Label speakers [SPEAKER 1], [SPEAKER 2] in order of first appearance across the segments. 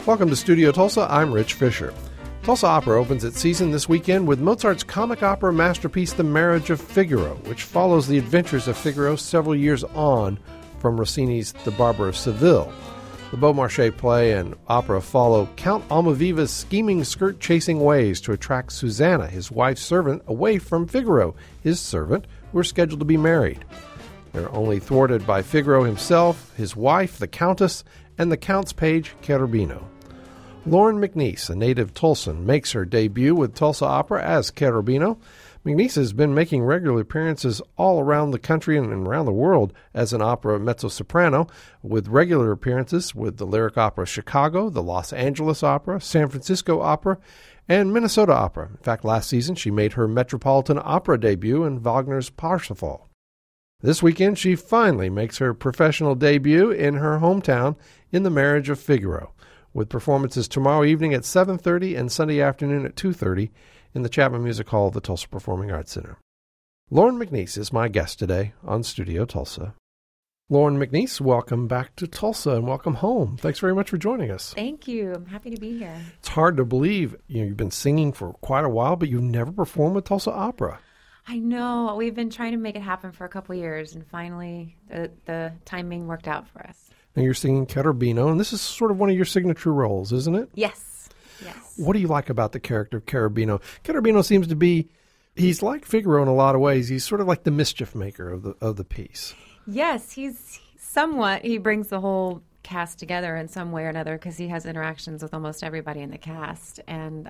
[SPEAKER 1] Welcome to Studio Tulsa. I'm Rich Fisher. Tulsa Opera opens its season this weekend with Mozart's comic opera masterpiece, The Marriage of Figaro, which follows the adventures of Figaro several years on from Rossini's The Barber of Seville. The Beaumarchais play and opera follow Count Almaviva's scheming, skirt-chasing ways to attract Susanna, his wife's servant, away from Figaro, his servant, who are scheduled to be married. They're only thwarted by Figaro himself, his wife, the Countess, and the Count's page, Cherubino. Lauren McNeese, a native Tulsan, makes her debut with Tulsa Opera as Cherubino. McNeese has been making regular appearances all around the country and around the world as an opera mezzo-soprano, with regular appearances with the Lyric Opera Chicago, the Los Angeles Opera, San Francisco Opera, and Minnesota Opera. In fact, last season she made her Metropolitan Opera debut in Wagner's Parsifal. This weekend she finally makes her professional debut in her hometown in The Marriage of Figaro, with performances tomorrow evening at 7:30 and Sunday afternoon at 2:30 in the Chapman Music Hall of the Tulsa Performing Arts Center. Lauren McNeese is my guest today on Studio Tulsa. Lauren McNeese, welcome back to Tulsa and welcome home. Thanks very much for joining us.
[SPEAKER 2] Thank you. I'm happy to be here.
[SPEAKER 1] It's hard to believe you've been singing for quite a while, but you've never performed with Tulsa Opera.
[SPEAKER 2] I know. We've been trying to make it happen for a couple of years, and finally the timing worked out for us.
[SPEAKER 1] Now you're singing Cherubino, and this is sort of one of your signature roles, isn't it?
[SPEAKER 2] Yes.
[SPEAKER 1] What do you like about the character of Cherubino? Cherubino seems to be, he's like Figaro in a lot of ways. He's sort of like the mischief maker of the piece.
[SPEAKER 2] Yes, he's somewhat, he brings the whole cast together in some way or another because he has interactions with almost everybody in the cast. And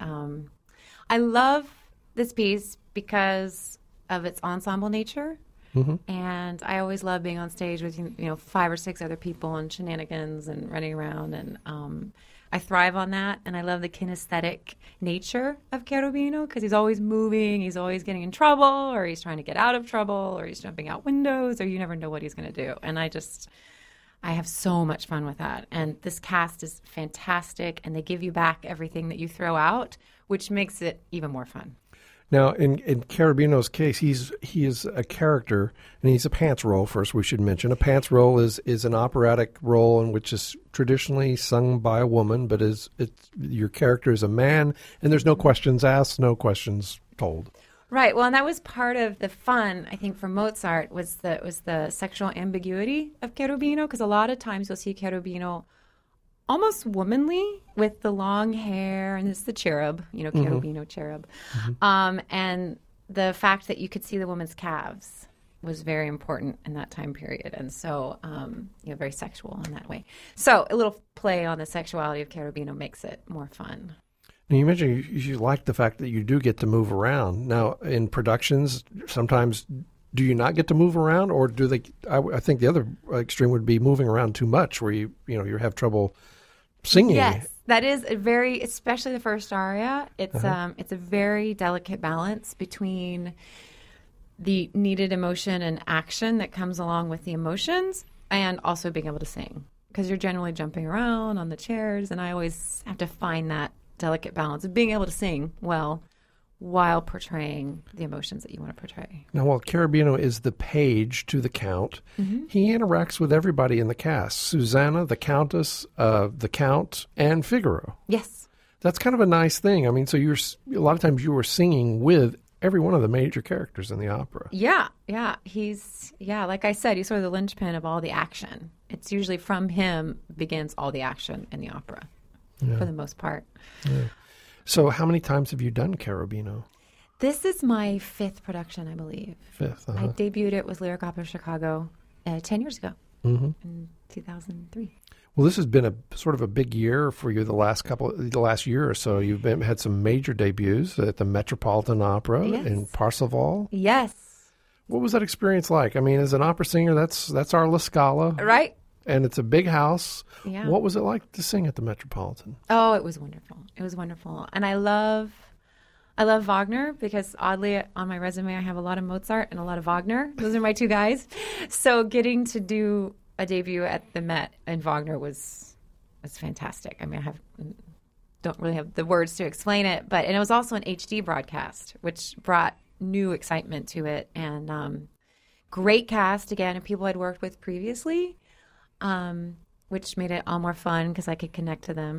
[SPEAKER 2] I love this piece because of its ensemble nature. Mm-hmm. And I always love being on stage with 5 or 6 other people and shenanigans and running around, and I thrive on that. And I love the kinesthetic nature of Cherubino because he's always moving, he's always getting in trouble, or he's trying to get out of trouble, or he's jumping out windows, or you never know what he's going to do. And I have so much fun with that. And this cast is fantastic, and they give you back everything that you throw out, which makes it even more fun.
[SPEAKER 1] Now, in Cherubino's case, he is a character, and he's a pants role. First, we should mention a pants role is an operatic role in which is traditionally sung by a woman, but your character is a man, and there's no questions asked, no questions told.
[SPEAKER 2] Right. Well, and that was part of the fun, I think, for Mozart was the sexual ambiguity of Cherubino, because a lot of times you'll see Cherubino almost womanly with the long hair, and it's the cherub, Cherubino cherub. Mm-hmm. And the fact that you could see the woman's calves was very important in that time period. And so, very sexual in that way. So a little play on the sexuality of Cherubino makes it more fun.
[SPEAKER 1] Now, you mentioned you like the fact that you do get to move around. Now, in productions, sometimes do you not get to move around, or do they? I think the other extreme would be moving around too much, where you have trouble singing.
[SPEAKER 2] Yes, that is especially the first aria. It's it's a very delicate balance between the needed emotion and action that comes along with the emotions, and also being able to sing, because you're generally jumping around on the chairs, and I always have to find that delicate balance of being able to sing well while portraying the emotions that you want to portray.
[SPEAKER 1] Now, while Cherubino is the page to the Count, mm-hmm. he interacts with everybody in the cast. Susanna, the Countess, the Count, and Figaro.
[SPEAKER 2] Yes.
[SPEAKER 1] That's kind of a nice thing. I mean, so a lot of times you were singing with every one of the major characters in the opera.
[SPEAKER 2] Yeah. Like I said, he's sort of the linchpin of all the action. It's usually from him begins all the action in the opera, for the most part. Yeah. So how many times have you done Cherubino? This is my 5th production, I believe.
[SPEAKER 1] 5th,
[SPEAKER 2] I debuted it with Lyric Opera Chicago 10 years ago, in 2003.
[SPEAKER 1] Well, this has been a sort of a big year for you the last year or so. You've had some major debuts at the Metropolitan Opera in Parsifal.
[SPEAKER 2] Yes.
[SPEAKER 1] What was that experience like? I mean, as an opera singer, that's our La Scala.
[SPEAKER 2] Right.
[SPEAKER 1] And it's a big house.
[SPEAKER 2] Yeah.
[SPEAKER 1] What was it like to sing at the Metropolitan?
[SPEAKER 2] Oh, it was wonderful. It was wonderful. And I love Wagner because, oddly, on my resume, I have a lot of Mozart and a lot of Wagner. Those are my 2 guys. So getting to do a debut at the Met in Wagner was fantastic. I mean, don't really have the words to explain it. And it was also an HD broadcast, which brought new excitement to it. And great cast, again, of people I'd worked with previously. Which made it all more fun because I could connect to them.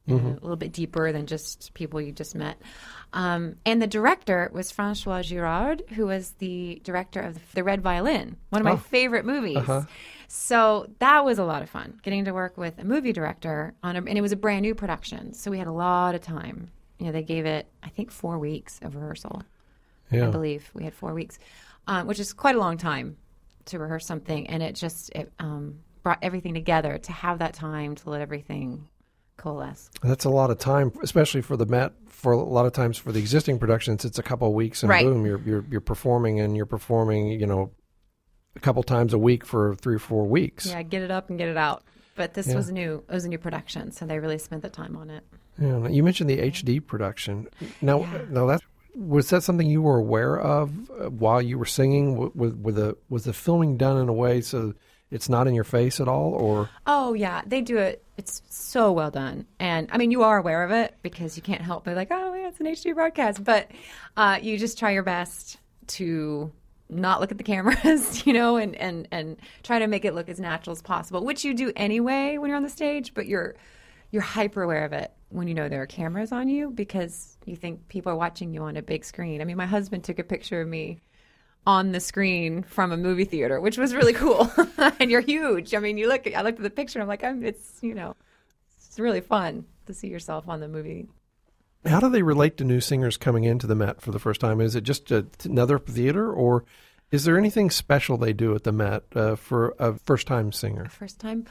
[SPEAKER 2] a little bit deeper than just people you just met. And the director was Francois Girard, who was the director of The Red Violin, one of my favorite movies.
[SPEAKER 1] Uh-huh.
[SPEAKER 2] So that was a lot of fun, getting to work with a movie director and it was a brand new production. So we had a lot of time. They gave it, I think, 4 weeks of rehearsal.
[SPEAKER 1] Yeah.
[SPEAKER 2] I believe we had 4 weeks, which is quite a long time to rehearse something. And it brought everything together to have that time to let everything coalesce.
[SPEAKER 1] That's a lot of time, especially for the Met. For a lot of times for the existing productions, it's a couple of weeks and boom, you're performing, and you're performing, a couple times a week for 3 or 4 weeks.
[SPEAKER 2] Yeah, get it up and get it out. But this was new. It was a new production, so they really spent the time on it.
[SPEAKER 1] Yeah, you mentioned the HD production. Now was that something you were aware of while you were singing? Was the filming done in a way so it's not in your face at all, or?
[SPEAKER 2] Oh yeah, they do it. It's so well done, and I mean, you are aware of it because you can't help but like, oh yeah, it's an HD broadcast. But you just try your best to not look at the cameras, and try to make it look as natural as possible, which you do anyway when you're on the stage. But you're hyper aware of it when you know there are cameras on you because you think people are watching you on a big screen. I mean, my husband took a picture of me on the screen from a movie theater, which was really cool. And you're huge. I mean, I looked at the picture and I'm like, it's really fun to see yourself on the movie.
[SPEAKER 1] How do they relate to new singers coming into the Met for the first time? Is it just another theater, or is there anything special they do at the Met for a first-time singer?
[SPEAKER 2] First time?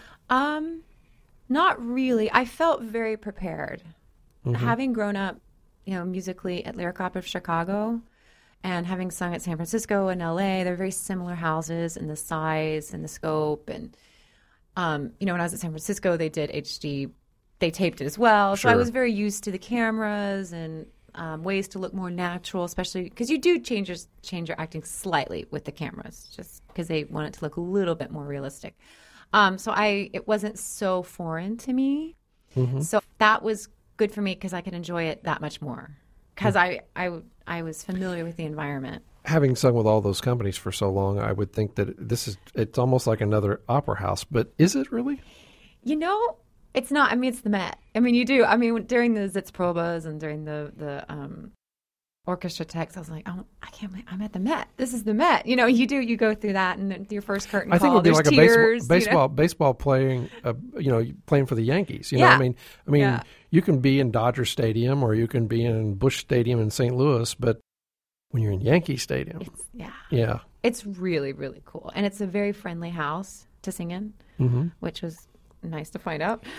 [SPEAKER 2] Not really. I felt very prepared. Having grown up, musically at Lyric Opera of Chicago and having sung at San Francisco and LA, they're very similar houses in the size and the scope. And, when I was at San Francisco, they did HD. They taped it as well.
[SPEAKER 1] Sure.
[SPEAKER 2] So I was very used to the cameras and ways to look more natural, especially because you do change your acting slightly with the cameras just because they want it to look a little bit more realistic. So it wasn't so foreign to me. So that was good for me because I could enjoy it that much more because I was familiar with the environment.
[SPEAKER 1] Having sung with all those companies for so long, I would think that it's almost like another opera house. But is it really?
[SPEAKER 2] It's not. I mean, it's the Met. I mean, you do. I mean, during the Sitzprobas and during the orchestra texts, I was like, oh, I can't believe I'm at the Met. This is the Met. You go through that, and your first curtain call,
[SPEAKER 1] I think it would be like
[SPEAKER 2] tears,
[SPEAKER 1] a baseball playing, playing for the Yankees.
[SPEAKER 2] Yeah.
[SPEAKER 1] I mean, you can be in Dodger Stadium or you can be in Busch Stadium in St. Louis, but when you're in Yankee Stadium,
[SPEAKER 2] it's really, really cool, and it's a very friendly house to sing in, which was nice to find out.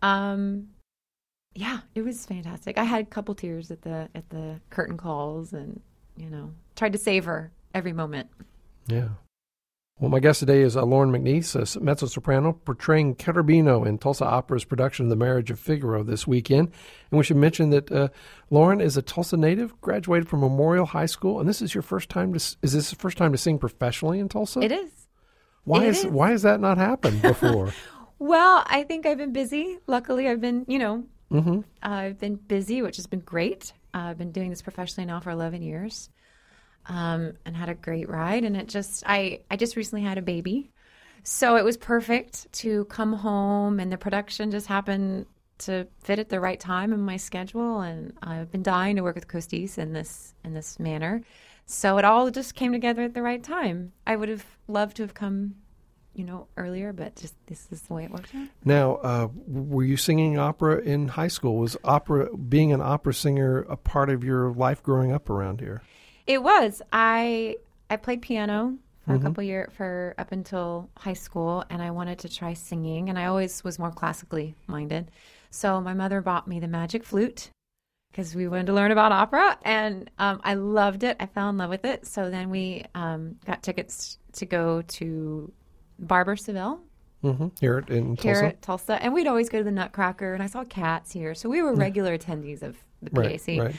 [SPEAKER 2] It was fantastic. I had a couple tears at the curtain calls and, tried to savor every moment. Yeah.
[SPEAKER 1] Well, my guest today is Lauren McNeese, a mezzo-soprano, portraying Cherubino in Tulsa Opera's production of The Marriage of Figaro this weekend. And we should mention that Lauren is a Tulsa native, graduated from Memorial High School, and this is your first time is this the first time to sing professionally in Tulsa?
[SPEAKER 2] It is.
[SPEAKER 1] Why has that not happened before?
[SPEAKER 2] Well, I think I've been busy. Luckily, I've been, I've been busy, which has been great. I've been doing this professionally now for 11 years and had a great ride. And I just recently had a baby. So it was perfect to come home, and the production just happened to fit at the right time in my schedule. And I've been dying to work with Costis in this manner. So it all just came together at the right time. I would have loved to have come earlier, but just this is the way it worked out.
[SPEAKER 1] Now, were you singing opera in high school? Was being an opera singer a part of your life growing up around here?
[SPEAKER 2] It was. I played piano for a couple years up until high school, and I wanted to try singing, and I always was more classically minded. So my mother bought me the magic flute because we wanted to learn about opera, and I loved it. I fell in love with it. So then we got tickets to go to Barber Seville.
[SPEAKER 1] Here at
[SPEAKER 2] Tulsa. And we'd always go to the Nutcracker, and I saw Cats here. So we were regular attendees of the PAC.
[SPEAKER 1] Right.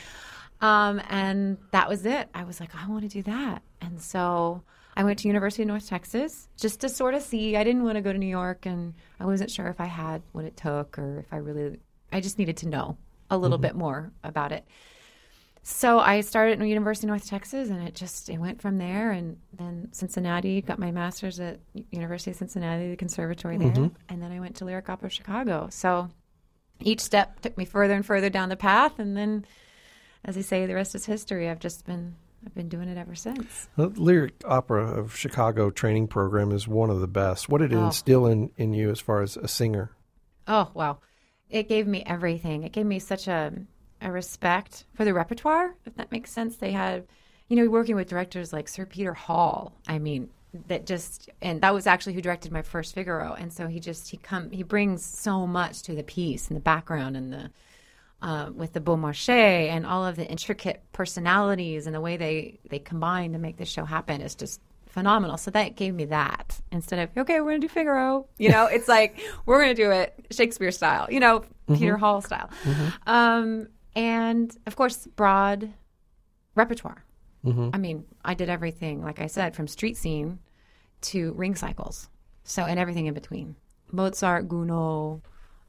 [SPEAKER 2] And that was it. I was like, I want to do that. And so I went to University of North Texas just to sort of see. I didn't want to go to New York, and I wasn't sure if I had what it took or if I just needed to know a little bit more about it. So I started at University of North Texas, and it went from there. And then Cincinnati, got my master's at University of Cincinnati, the conservatory there. And then I went to Lyric Opera of Chicago. So each step took me further and further down the path. And then, as I say, the rest is history. I've been doing it ever since.
[SPEAKER 1] The Lyric Opera of Chicago training program is one of the best. What did it instill in you as far as a singer?
[SPEAKER 2] Oh, wow. It gave me everything. It gave me such a respect for the repertoire, if that makes sense. They had, working with directors like Sir Peter Hall. I mean, and that was actually who directed my first Figaro. And so he brings so much to the piece and the background and with the Beaumarchais and all of the intricate personalities and the way they combine to make this show happen is just phenomenal. So that gave me that instead of, okay, we're going to do Figaro. It's like, we're going to do it Shakespeare style, Peter Hall style. Mm-hmm. And of course, broad repertoire. Mm-hmm. I mean, I did everything, like I said, from street scene to ring cycles. So, and everything in between. Mozart, Gounod,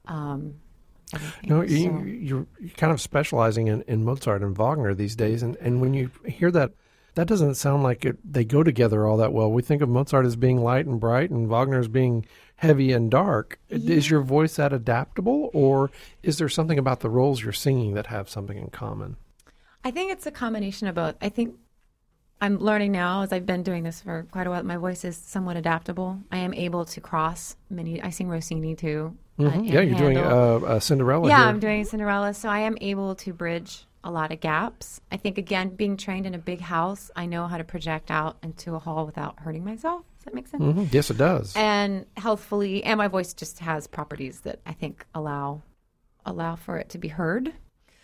[SPEAKER 1] you're kind of specializing in Mozart and Wagner these days. And when you hear that doesn't sound like they go together all that well. We think of Mozart as being light and bright and Wagner as being heavy and dark. Yeah. Is your voice that adaptable, or is there something about the roles you're singing that have something in common?
[SPEAKER 2] I think it's a combination of both. I think I'm learning now, as I've been doing this for quite a while, my voice is somewhat adaptable. I am able to cross I sing Rossini too.
[SPEAKER 1] Mm-hmm. Yeah, you're doing a Cinderella.
[SPEAKER 2] Yeah,
[SPEAKER 1] here.
[SPEAKER 2] I'm doing Cinderella. So I am able to bridge a lot of gaps. I think, again, being trained in a big house, I know how to project out into a hall without hurting myself. Does that make sense?
[SPEAKER 1] Mm-hmm. Yes, it does.
[SPEAKER 2] And healthfully, and my voice just has properties that I think allow for it to be heard.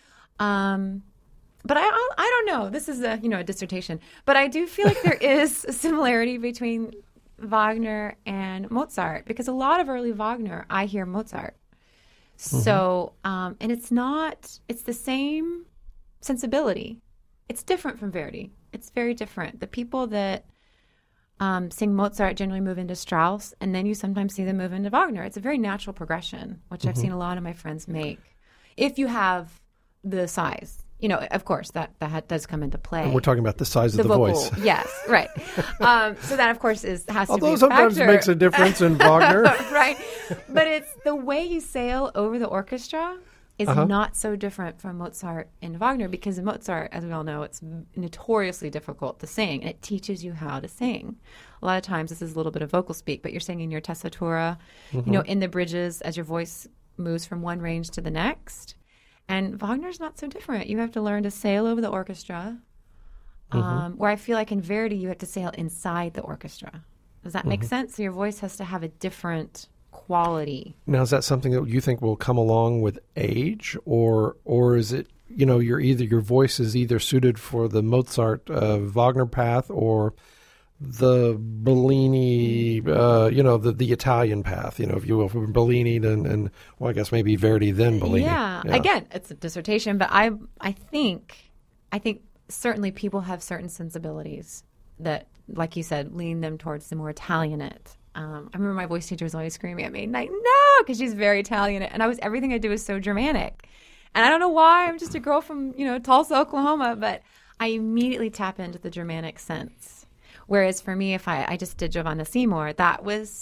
[SPEAKER 2] But I don't know. This is a dissertation. But I do feel like there is a similarity between Wagner and Mozart, because a lot of early Wagner, I hear Mozart. Mm-hmm. So, and it's the same sensibility. It's different from Verdi. It's very different. The people that sing Mozart generally move into Strauss, and then you sometimes see them move into Wagner. It's a very natural progression, which I've seen a lot of my friends make. If you have the size. Of course, that does come into play.
[SPEAKER 1] And we're talking about the size of the
[SPEAKER 2] vocal
[SPEAKER 1] voice.
[SPEAKER 2] Yes, right. So that, of course, has to be a factor.
[SPEAKER 1] Although sometimes makes a difference in Wagner.
[SPEAKER 2] Right. But it's the way you sail over the orchestra is not so different from Mozart and Wagner, because in Mozart, as we all know, it's notoriously difficult to sing, and it teaches you how to sing. A lot of times this is a little bit of vocal speak, but you're singing your tessitura, in the bridges as your voice moves from one range to the next. And Wagner's not so different. You have to learn to sail over the orchestra, where I feel like in Verdi you have to sail inside the orchestra. Does that make sense? So your voice has to have a different quality. Now,
[SPEAKER 1] is that something that you think will come along with age, or is it, your voice is either suited for the Mozart Wagner path or the Bellini, the Italian path, if you will, from Bellini and I guess maybe Verdi, then Bellini.
[SPEAKER 2] Yeah. Again, it's a dissertation, but I think certainly people have certain sensibilities that, like you said, lean them towards the more Italianate. I remember my voice teacher was always screaming at me, like, no, because she's very Italianate, and everything I do is so Germanic. And I don't know why, I'm just a girl from, Tulsa, Oklahoma, but I immediately tap into the Germanic sense. Whereas for me, if I just did Giovanna Seymour, that was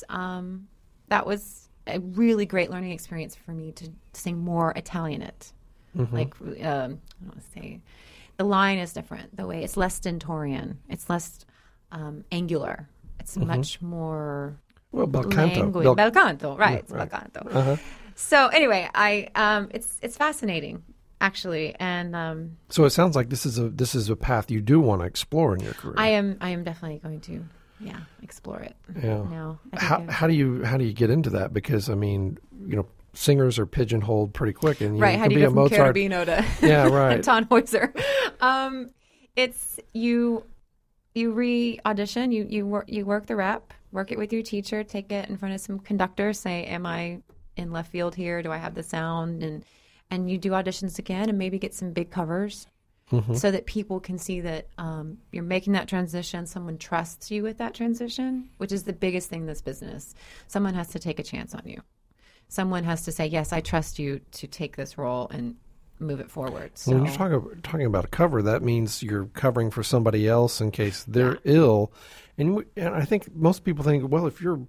[SPEAKER 2] a really great learning experience for me to sing more Italianate. Like, I don't want to say, the line is different. The way it's less stentorian, it's less angular. It's much more
[SPEAKER 1] bel canto.
[SPEAKER 2] Bel canto, right? It's bel canto. So anyway, it's fascinating. Actually, and
[SPEAKER 1] so it sounds like this is a path you do want to explore in your career.
[SPEAKER 2] I am definitely going to, explore it.
[SPEAKER 1] Yeah. No, how do you get into that? Because singers are pigeonholed pretty quick, and
[SPEAKER 2] right. How do you go from
[SPEAKER 1] Mozart
[SPEAKER 2] Cherubino to
[SPEAKER 1] right
[SPEAKER 2] Tannhäuser? It's you re-audition, you work the rep, work it with your teacher, take it in front of some conductors, say, am I in left field here? Do I have the sound? And you do auditions again and maybe get some big covers so that people can see that you're making that transition. Someone trusts you with that transition, which is the biggest thing in this business. Someone has to take a chance on you. Someone has to say, yes, I trust you to take this role and move it forward. So,
[SPEAKER 1] when you're talking about a cover, that means you're covering for somebody else in case they're ill. And I think most people think, well, if you're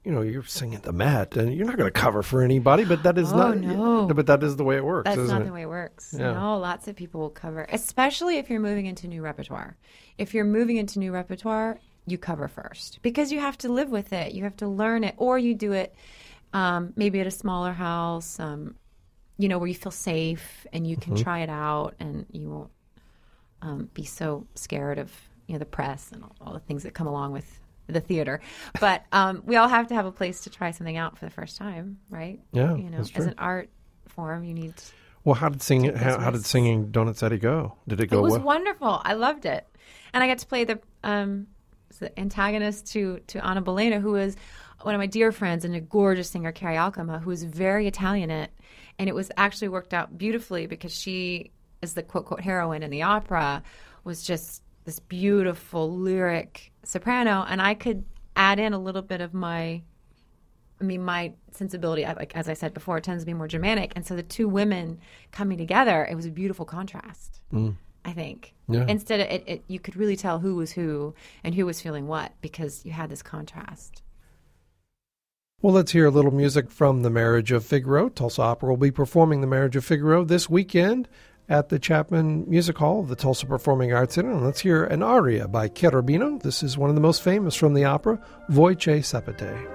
[SPEAKER 1] you're singing at the Met, and you're not going to cover for anybody, but that is but that is the way it works.
[SPEAKER 2] That's
[SPEAKER 1] isn't
[SPEAKER 2] not
[SPEAKER 1] it?
[SPEAKER 2] the way it works.
[SPEAKER 1] Yeah.
[SPEAKER 2] No, lots of people will cover, especially if you're moving into new repertoire. If you're moving into new repertoire, you cover first because you have to live with it. You have to learn it, or you do it maybe at a smaller house, where you feel safe and you can try it out, and you won't be so scared of the press and all the things that come along with the theater. But we all have to have a place to try something out for the first time, right?
[SPEAKER 1] Yeah, that's true.
[SPEAKER 2] As an art form, you need.
[SPEAKER 1] Well, how did singing Don't Upset It go? Did it go well?
[SPEAKER 2] It was wonderful. I loved it, and I got to play the antagonist to Anna Bolena, who is one of my dear friends and a gorgeous singer, Carrie Alcama, who is very Italianate, and it was actually worked out beautifully because she is the quote heroine in the opera, was just this beautiful lyric soprano, and I could add in a little bit of my sensibility. As I said before, it tends to be more Germanic, and so the two women coming together, it was a beautiful contrast. I think.
[SPEAKER 1] Yeah.
[SPEAKER 2] Instead of it, you could really tell who was who and who was feeling what because you had this contrast.
[SPEAKER 1] Well, let's hear a little music from The Marriage of Figaro. Tulsa Opera will be performing The Marriage of Figaro this weekend at the Chapman Music Hall of the Tulsa Performing Arts Center. And let's hear an aria by Cherubino. This is one of the most famous from the opera, Voce Sapete.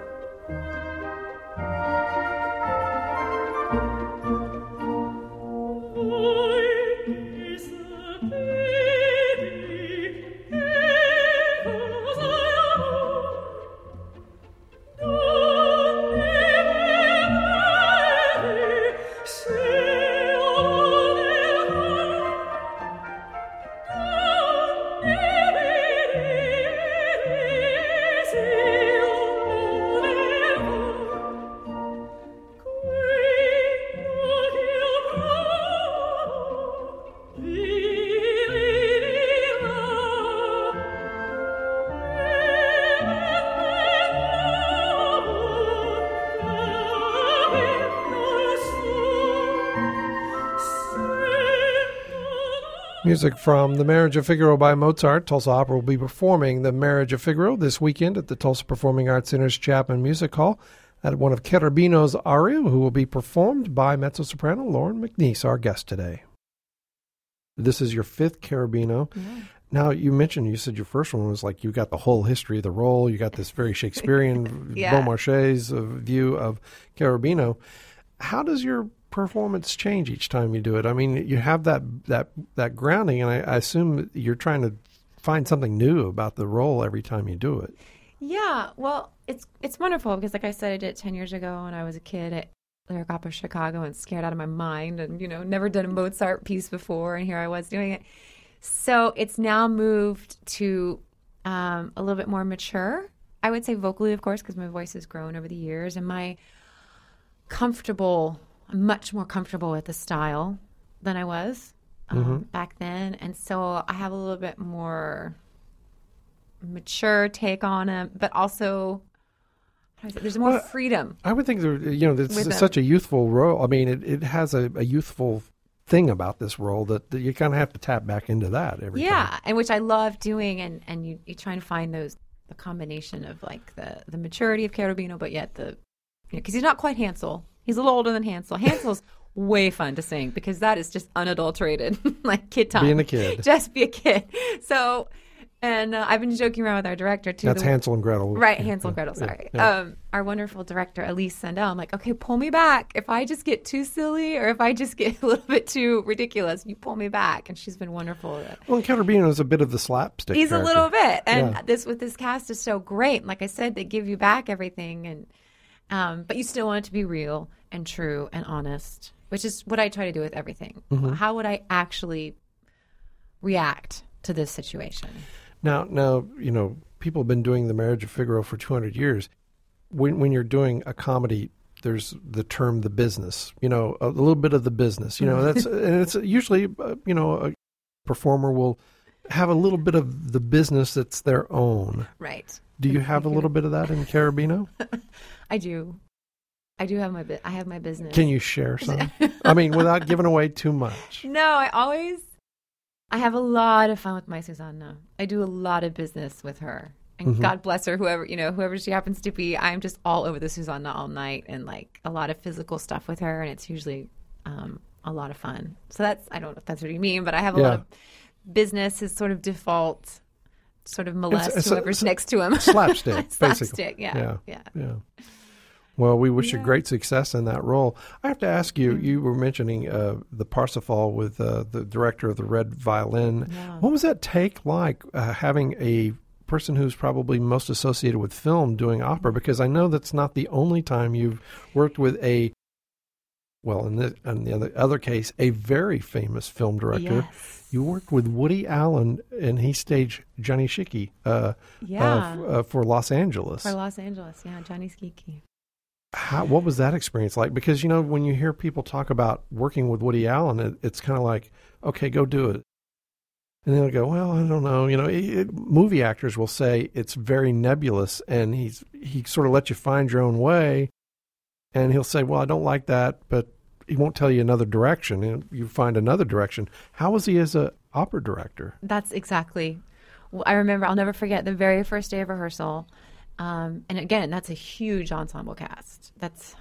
[SPEAKER 1] Music from The Marriage of Figaro by Mozart. Tulsa Opera will be performing The Marriage of Figaro this weekend at the Tulsa Performing Arts Center's Chapman Music Hall at one of Cherubino's aria, who will be performed by mezzo-soprano Lauren McNeese, our guest today. This is your fifth Cherubino. Yeah. Now, you said your first one was like you got the whole history of the role. You got this very Shakespearean Beaumarchais view of Cherubino. How does your performance change each time you do it? I mean, you have that grounding, and I assume you're trying to find something new about the role every time you do it.
[SPEAKER 2] Yeah, well, it's wonderful because, like I said, I did it 10 years ago when I was a kid at Lyric Opera Chicago and scared out of my mind and, never done a Mozart piece before, and here I was doing it. So it's now moved to a little bit more mature, I would say vocally, of course, because my voice has grown over the years, and I'm much more comfortable with the style than I was back then. And so I have a little bit more mature take on it, but also there's more freedom.
[SPEAKER 1] I would think it's such a youthful role. I mean, it has a youthful thing about this role that you kind of have to tap back into that every time.
[SPEAKER 2] Yeah, and which I love doing, and you try and find the combination of like the maturity of Cherubino, but yet because he's not quite Hansel. He's a little older than Hansel. Hansel's way fun to sing because that is just unadulterated, like kid time.
[SPEAKER 1] Being a kid.
[SPEAKER 2] Just be a kid. So, and I've been joking around with our director, too.
[SPEAKER 1] That's Hansel and Gretel.
[SPEAKER 2] Right, Hansel and Gretel, sorry. Yeah. Our wonderful director, Elise Sandel. I'm like, okay, pull me back. If I just get too silly or if I just get a little bit too ridiculous, you pull me back. And she's been wonderful with it.
[SPEAKER 1] Well, Cherubino is a bit of the slapstick
[SPEAKER 2] He's
[SPEAKER 1] character.
[SPEAKER 2] A little bit. And this cast is so great. Like I said, they give you back everything. And but you still want it to be real and true and honest, which is what I try to do with everything. Mm-hmm. How would I actually react to this situation?
[SPEAKER 1] Now, people have been doing The Marriage of Figaro for 200 years. When you're doing a comedy, there's the term the business, a little bit of the business, that's, and it's usually, a performer will have a little bit of the business that's their own.
[SPEAKER 2] Right.
[SPEAKER 1] Do you have a little bit of that in Cherubino?
[SPEAKER 2] I do. I have my business.
[SPEAKER 1] Can you share some? I mean, without giving away too much.
[SPEAKER 2] No, I have a lot of fun with my Susanna. I do a lot of business with her. And God bless her, whoever she happens to be. I'm just all over the Susanna all night, and like a lot of physical stuff with her, and it's usually a lot of fun. So I don't know if that's what you mean, but I have a lot of business is sort of default, sort of molest whoever's next to him.
[SPEAKER 1] Slapstick,
[SPEAKER 2] basically. Yeah.
[SPEAKER 1] Well, we wish you great success in that role. I have to ask you, you were mentioning the Parsifal with the director of the Red Violin. Yeah. What was that take like, having a person who's probably most associated with film doing opera? Because I know that's not the only time you've worked with in the other case, a very famous film director.
[SPEAKER 2] Yes.
[SPEAKER 1] You worked with Woody Allen, and he staged Johnny Schicchi for Los Angeles.
[SPEAKER 2] For Los Angeles, Johnny Schicchi.
[SPEAKER 1] What was that experience like? Because, when you hear people talk about working with Woody Allen, it's kind of like, okay, go do it. And they'll go, well, I don't know. Movie actors will say it's very nebulous, and he sort of lets you find your own way. And he'll say, well, I don't like that, but he won't tell you another direction. And you find another direction. How was he as an opera director?
[SPEAKER 2] That's exactly. I remember, I'll never forget the very first day of rehearsal. And again, that's a huge ensemble cast.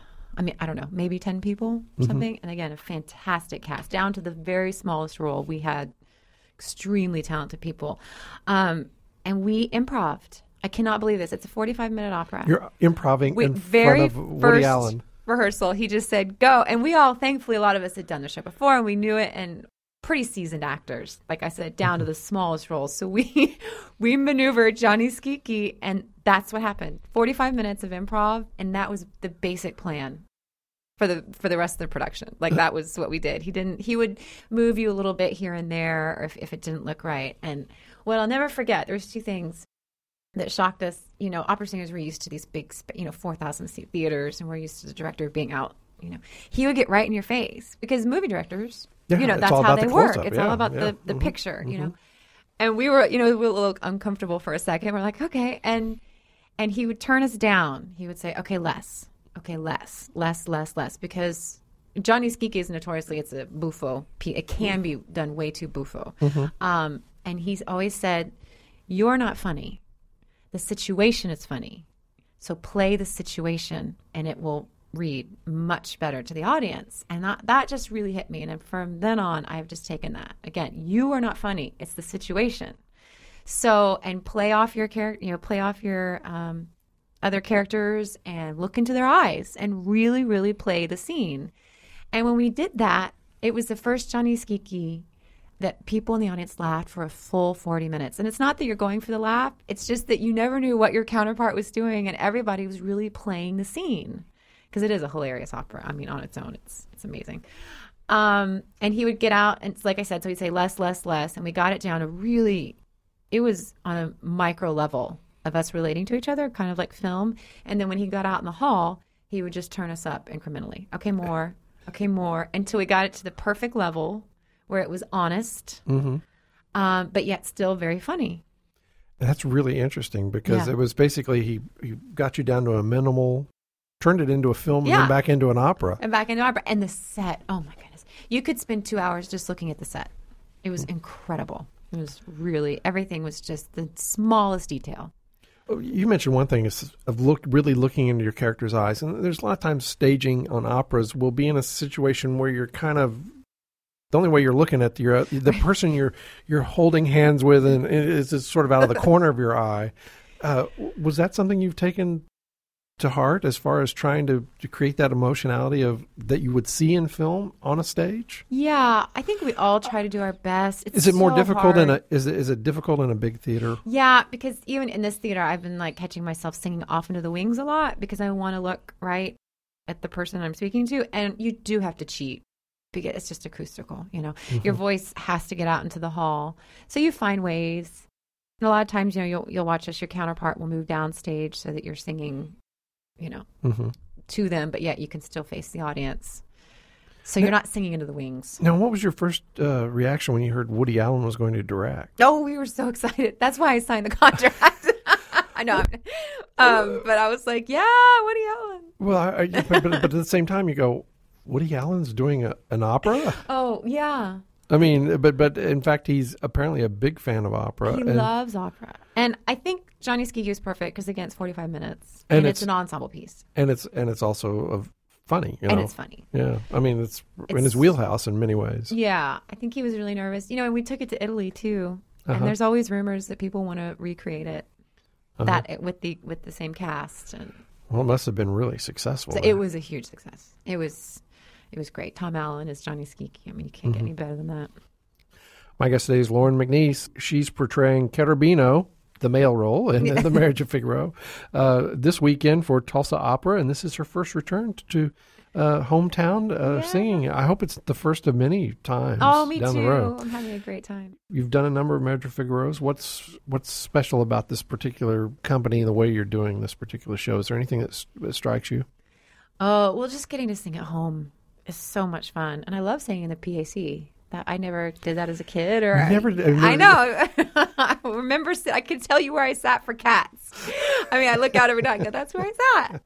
[SPEAKER 2] I don't know, maybe 10 people, something. And again, a fantastic cast, down to the very smallest role. We had extremely talented people. And we improv'd. I cannot believe this. It's a 45-minute opera.
[SPEAKER 1] You're improving in front of Woody Allen.
[SPEAKER 2] Rehearsal, he just said, go. And we all, thankfully, a lot of us had done the show before, and we knew it, and pretty seasoned actors, like I said, down to the smallest roles. So we maneuvered Johnny Schicchi, and that's what happened. 45 minutes of improv, and that was the basic plan for the rest of the production. Like, that was what we did. He would move you a little bit here and there, or if it didn't look right. And what I'll never forget, there's two things that shocked us. Opera singers were used to these big, 4,000 seat theaters, and we're used to the director being out. He would get right in your face, because movie directors, that's how they work. It's all about the picture, And we were, we were a little uncomfortable for a second. We're like, okay. And he would turn us down. He would say, okay, less. Okay, less. Because Johnny Schicchi is notoriously, it's a buffo. It can be done way too buffo. And he's always said, you're not funny. The situation is funny. So play the situation, and it will read much better to the audience. And that just really hit me. And from then on, I've just taken that. Again, you are not funny. It's the situation. So, and play off your character, play off your other characters, and look into their eyes and really, really play the scene. And when we did that, it was the first Johnny Schicchi that people in the audience laughed for a full 40 minutes. And it's not that you're going for the laugh. It's just that you never knew what your counterpart was doing, and everybody was really playing the scene. Because it is a hilarious opera. I mean, on its own, it's amazing. And he would get out, and like I said, so he'd say less. And we got it down to really, it was on a micro level of us relating to each other, kind of like film. And then when he got out in the hall, he would just turn us up incrementally. Okay, more, until we got it to the perfect level where it was honest, but yet still very funny.
[SPEAKER 1] That's really interesting, because it was basically he got you down to a minimal, turned it into a film, and then back into an opera.
[SPEAKER 2] And the set, oh my goodness. You could spend 2 hours just looking at the set. It was incredible. It was really, everything was just the smallest detail.
[SPEAKER 1] You mentioned one thing is of really looking into your character's eyes. And there's a lot of times staging on operas will be in a situation where you're kind of, the only way you're looking at the person you're holding hands with, and is sort of out of the corner of your eye. Was that something you've taken to heart as far as trying to create that emotionality that you would see in film on a stage?
[SPEAKER 2] Yeah, I think we all try to do our best.
[SPEAKER 1] Is it more difficult is it difficult in a big theater?
[SPEAKER 2] Yeah, because even in this theater, I've been like catching myself singing off into the wings a lot, because I want to look right at the person I'm speaking to, and you do have to cheat, because it's just acoustical. Your voice has to get out into the hall, so you find ways. And a lot of times, you'll watch us. Your counterpart will move downstage so that you're singing, to them, but yet you can still face the audience. So you're not singing into the wings.
[SPEAKER 1] Now, what was your first reaction when you heard Woody Allen was going to direct?
[SPEAKER 2] Oh, we were so excited. That's why I signed the contract. I know. But I was like, yeah, Woody Allen.
[SPEAKER 1] Well, but at the same time, you go, Woody Allen's doing an opera?
[SPEAKER 2] Oh, yeah.
[SPEAKER 1] I mean, but in fact, he's apparently a big fan of opera.
[SPEAKER 2] He loves opera. And I think Johnny Skiki is perfect because, again, it's 45 minutes. And it's an ensemble piece.
[SPEAKER 1] And it's also funny.
[SPEAKER 2] And it's funny.
[SPEAKER 1] Yeah. I mean, it's in his wheelhouse in many ways.
[SPEAKER 2] Yeah. I think he was really nervous. And we took it to Italy, too. And there's always rumors that people want to recreate it with the same cast. And
[SPEAKER 1] well, it must have been really successful.
[SPEAKER 2] So it was a huge success. It was great. Tom Allen is Johnny Skiki. I mean, you can't get any better than that. My
[SPEAKER 1] guest today is Lauren McNeese. She's portraying Cherubino, the male role in The Marriage of Figaro, this weekend for Tulsa Opera, and this is her first return to hometown singing. I hope it's the first of many times down the road.
[SPEAKER 2] I'm having a great time.
[SPEAKER 1] You've done a number of Marriage of Figaros. What's special about this particular company and the way you're doing this particular show? Is there anything that strikes you?
[SPEAKER 2] Oh, well, just getting to sing at home is so much fun. And I love singing in the PAC. That I never did that as a kid. I know. I remember, I can tell you where I sat for Cats. I mean, I look out every night and go, that's where I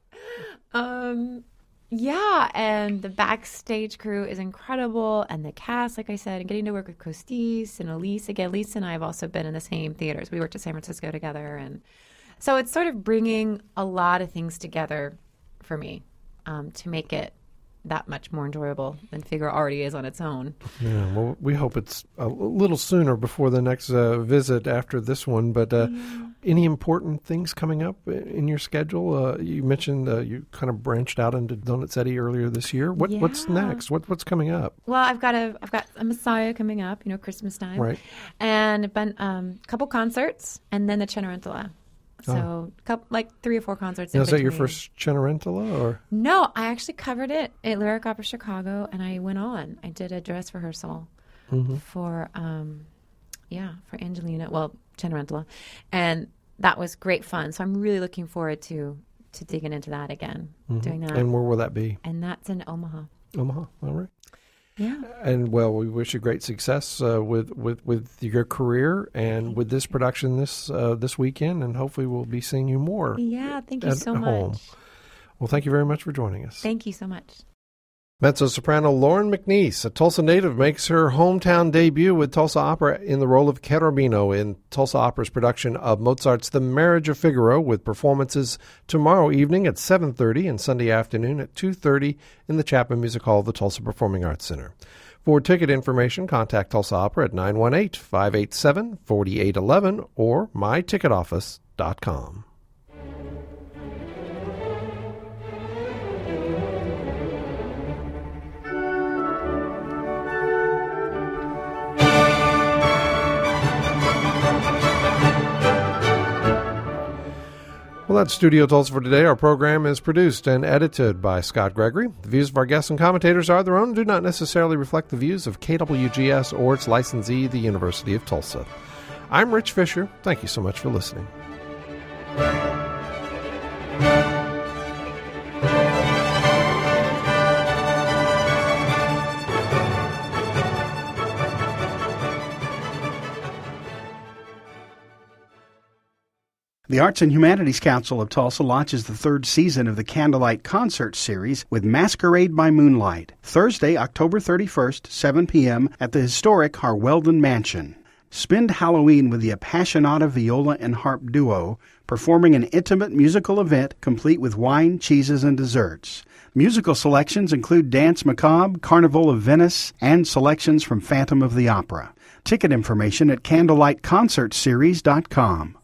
[SPEAKER 2] sat. Yeah, and the backstage crew is incredible. And the cast, like I said, and getting to work with Costis and Elise. Again, Elise and I have also been in the same theaters. We worked at San Francisco together. And so it's sort of bringing a lot of things together for me to make it that much more enjoyable than Figaro already is on its own.
[SPEAKER 1] Yeah, well, we hope it's a little sooner before the next visit after this one. But any important things coming up in your schedule? You mentioned you kind of branched out into Donizetti earlier this year. What's next? What's coming up?
[SPEAKER 2] Well, I've got a Messiah coming up. Christmas time,
[SPEAKER 1] right?
[SPEAKER 2] And I've been a couple concerts, and then the Cenerentola. So, like 3 or 4 concerts.
[SPEAKER 1] Now, is that your first Cenerentola, or?
[SPEAKER 2] No, I actually covered it at Lyric Opera Chicago, and I went on. I did a dress rehearsal for Angelina, Cenerentola, and that was great fun. So I'm really looking forward to digging into that again, doing that.
[SPEAKER 1] And where will that be?
[SPEAKER 2] And that's in Omaha.
[SPEAKER 1] Omaha, all right.
[SPEAKER 2] Yeah.
[SPEAKER 1] And, well, we wish you great success with your career and with this production this weekend, and hopefully we'll be seeing you more.
[SPEAKER 2] Yeah, thank you so much.
[SPEAKER 1] Well, thank you very much for joining us.
[SPEAKER 2] Thank you so much.
[SPEAKER 1] Mezzo-soprano Lauren McNeese, a Tulsa native, makes her hometown debut with Tulsa Opera in the role of Cherubino in Tulsa Opera's production of Mozart's The Marriage of Figaro, with performances tomorrow evening at 7:30 and Sunday afternoon at 2:30 in the Chapman Music Hall of the Tulsa Performing Arts Center. For ticket information, contact Tulsa Opera at 918-587-4811 or myticketoffice.com. Well, that's Studio Tulsa for today. Our program is produced and edited by Scott Gregory. The views of our guests and commentators are their own and do not necessarily reflect the views of KWGS or its licensee, the University of Tulsa. I'm Rich Fisher. Thank you so much for listening.
[SPEAKER 3] The Arts and Humanities Council of Tulsa launches the 3rd season of the Candlelight Concert Series with Masquerade by Moonlight, Thursday, October 31st, 7 p.m. at the historic Harweldon Mansion. Spend Halloween with the Appassionata Viola and Harp Duo, performing an intimate musical event complete with wine, cheeses, and desserts. Musical selections include Dance Macabre, Carnival of Venice, and selections from Phantom of the Opera. Ticket information at candlelightconcertseries.com.